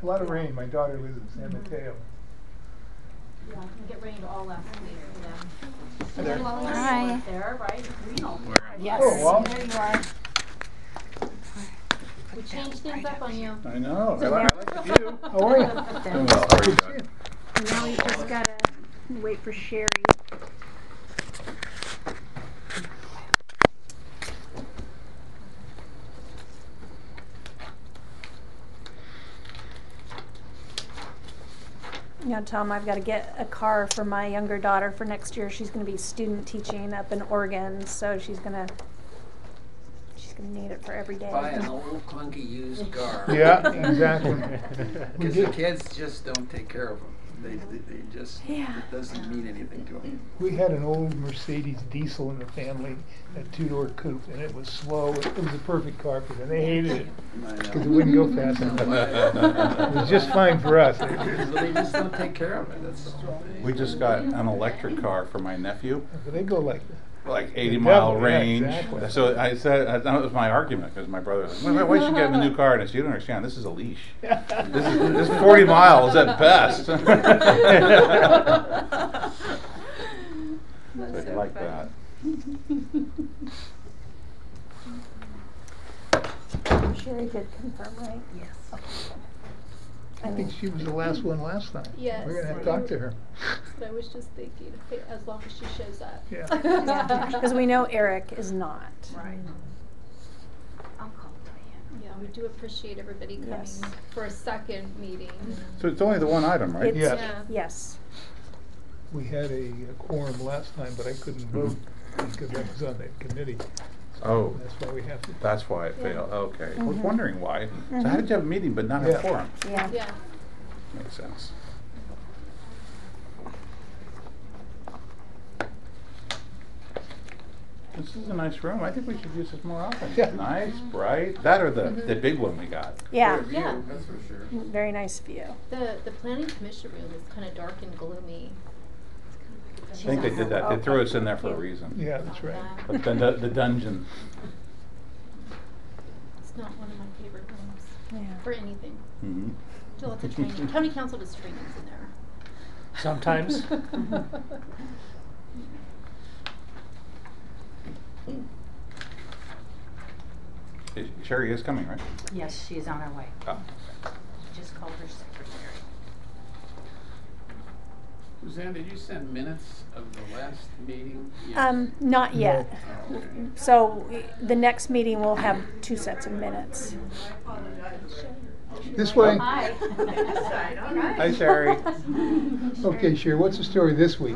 lot of rain. My daughter lives in San Mateo. Yeah, we get rained all last week. Yeah. There. Hi. There, right? Reno. Yes. Oh, wow. There you are. We changed things up on you. I know. I like the view. How are you? Well, how are you doing? And now we just gotta wait for Sherry. You know, Tom, I've got to get a car for my younger daughter for next year. She's going to be student teaching up in Oregon, so she's gonna need it for every day. Buy an old clunky used car. Yeah, exactly. Because the kids just don't take care of them. They just, Yeah. it doesn't mean anything to them. We had an old Mercedes diesel in the family, a two-door coupe, and it was slow. It was a perfect car for them. They hated it I because it know. wouldn't go fast enough. It was just fine for us. They just don't take care of it. That's We just got an electric car for my nephew, They go like like The 80-mile devil, yeah, range. exactly. So I said, that was my argument, because my brother was like, why should you get him a new car? And I said, you don't understand, this is a leash. This is 40 miles at best. So That's I so like funny. that. Sherry did confirm, right? Yes. I think she was the last one last time. Yes. We're gonna have to talk to her. I was just thinking, as long as she shows up. Yeah. Because we know Eric is not. Right. I'll call Diane. Yeah, we do appreciate everybody coming Yes. for a second meeting. So it's only the one item, right? It's- Yes. Yes. We had a quorum last time, but I couldn't vote because I was on the committee. Oh, That's why we have to. that's why it failed. Okay. I was Mhm. wondering why. So how did you have a meeting but not Yeah. have quorum? Yeah. Yeah. Makes sense. This is a nice room. I think we should use this more often. Yeah. Nice, bright. That or the big one we got. Yeah. Good view, Yeah. that's for sure. Very nice view. The planning commission room is kind of dark and gloomy. I think they did that. They threw us in there for a reason. Yeah, that's right. But then the dungeon. It's not one of my favorite rooms Yeah. for anything. Mm-hmm. Do lots of training. County council does trainings in there. Sometimes. Sherry is coming, right? Yes, she's on her way. Oh. Just called her secretary. Suzanne, did you send minutes of the last meeting? Yes. Not yet. Oh, okay. So the next meeting will have 2 sets of minutes. This way. Hi. Hi, Sherry. Okay, Sherry, what's the story this week?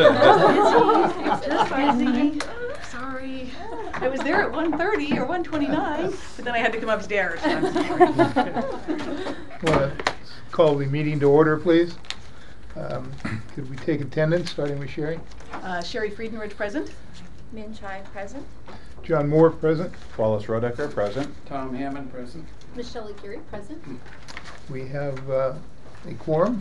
Just busy. Sorry. I was there at 1:30 or 1:29, but then I had to come upstairs. I'm sorry. Want to call the meeting to order, please? Could we take attendance, starting with Sherry? Sherry Friedenridge present. Min Chai present. John Moore, present. Wallace Rodecker, present. Tom Hammond, present. Michelle Aguirre present. We have a quorum.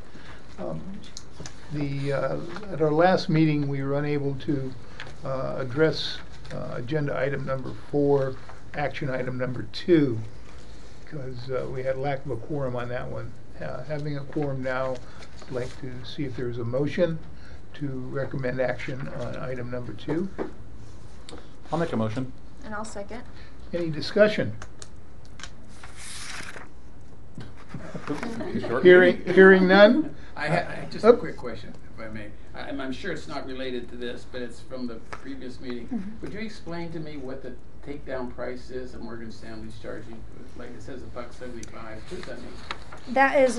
At our last meeting, we were unable to address agenda item number 4, action item number 2, because we had lack of a quorum on that one. Having a quorum now, I'd like to see if there's a motion to recommend action on item number 2. I'll make a motion. And I'll second. Any discussion? Short Hearing none? I had just a quick question, if I may. I'm sure it's not related to this, but it's from the previous meeting. Would you explain to me what the takedown price is that Morgan Stanley's charging? Like it says $1.75. What does that mean? That is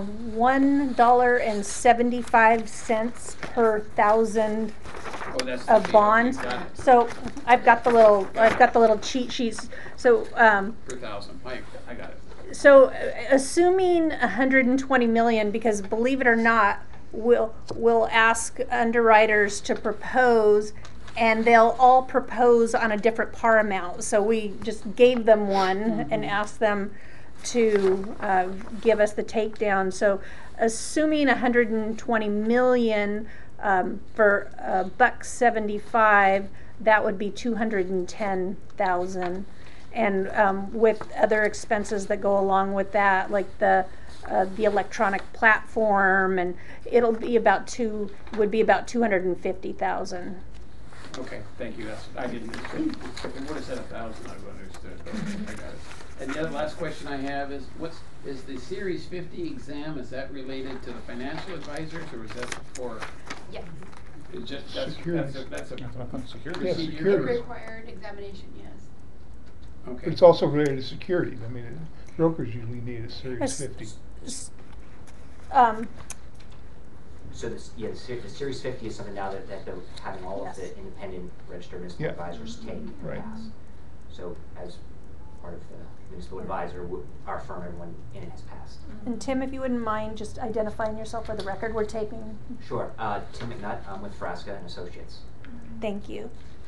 $1.75 per thousand Oh, that's the of fee. bonds. Okay, got it. So I've got the little cheat sheets. So Per thousand. I got it. So, assuming 120 million, because believe it or not, we'll ask underwriters to propose, and they'll all propose on a different par amount. So we just gave them one and asked them to give us the takedown. So, assuming 120 million for $1.75, that would be 210,000. And with other expenses that go along with that, like the the electronic platform, and it'll be would be about 250,000. Okay, thank you, that's, I didn't understand. If it would've said 1,000, I would've understood, but I got it. And the other last question I have is, is the Series 50 exam, is that related to the financial advisors, or is that for? Yes. It's just, Securities. that's a Security. Yeah, procedure. securities. Required examination, yes. Okay. But it's also related to securities. I mean, brokers usually need a Series 50. So this, yeah, the Series 50 is something now that they're having all of the independent registered municipal Yeah. advisors take and Right. pass. So as part of the municipal advisor, our firm, everyone in it has passed. And Tim, if you wouldn't mind just identifying yourself for the record, we're taping. Sure. Tim McNutt, I'm with Frasca and Associates. Thank you.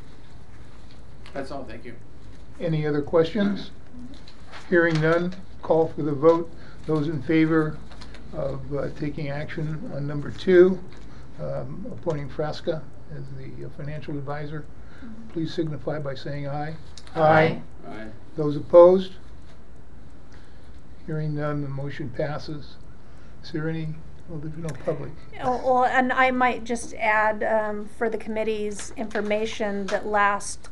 That's all, thank you. Any other questions? Hearing none, call for the vote. Those in favor of taking action on number 2, appointing Frasca as the financial advisor, please signify by saying aye. Aye. Alright, Those opposed? Hearing none, the motion passes. Is there any, well, there's no public. Oh, well, and I might just add for the committee's information that last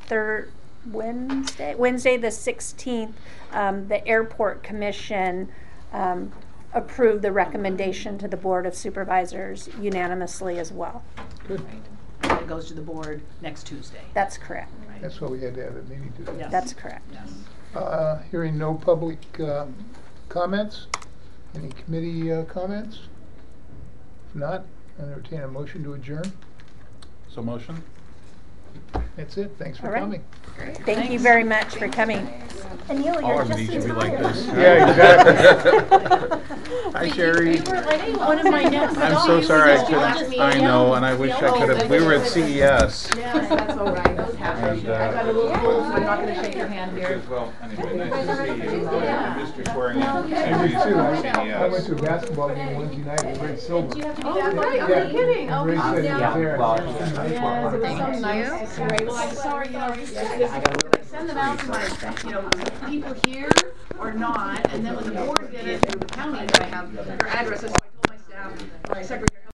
Wednesday the 16th, the Airport Commission approved the recommendation to the Board of Supervisors unanimously as well. Good. And it goes to the board next Tuesday. That's correct. That's why we had to have a meeting today. Yes. That's correct. Yes. Hearing no public comments. Any committee comments? If not, I entertain a motion to adjourn. So motion? That's it. Thanks for All right. coming. Thank you very much for coming. Anil, All you're our just meetings in should be like time. this. Yeah, exactly. Hi, Sherry. You were like one of my next. I'm so sorry I couldn't, I know, and I wish I could have, we were at CES. Yes, that's all right, those happen. And, I got a little cold, so I'm not gonna shake your hand here. Well, anyway, nice to see you. Yeah. Missed your swearing in. I did too. I went CES. to a basketball game Wednesday night with Ray Silver. Oh, right, Yeah. are you kidding? And Oh, Ray said he yeah. was there. Well, Yes, it was so nice. Well, I'm sorry, you know, I got a little. send them out to my, people here or not, and then when the board did it through the county, I have their addresses, so I told my staff, my secretary,